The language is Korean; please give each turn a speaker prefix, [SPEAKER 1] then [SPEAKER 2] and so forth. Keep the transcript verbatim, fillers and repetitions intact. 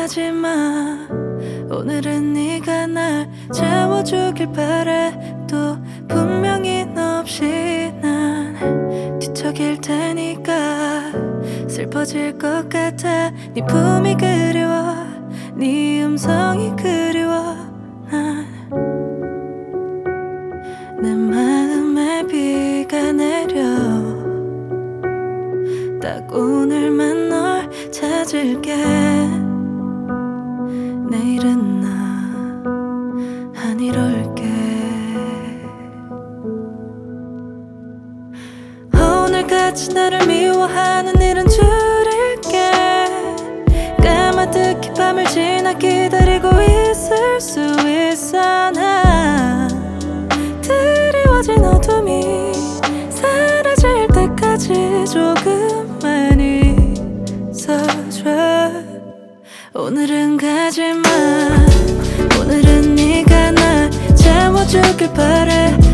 [SPEAKER 1] 가지마. 오늘은 네가 날 채워주길 바래. 또 분명히 너 없이 난 뒤척일 테니까. 슬퍼질 것 같아. 네 품이 그리워. 네 음성이 그리워. 난 내 마음에 비가 내려. 딱 오늘만 널 찾을게. 내일은 나 안 이럴게. 오늘같이 나를 미워하는 일은 줄일게. 까마득히 밤을 지나 기다리고 있을 수 있어. 나 드리워진 어둠이 사라질 때까지 조금만 있어줘. 오늘은 가지마. 오늘은 네가 날 채워주길 바래.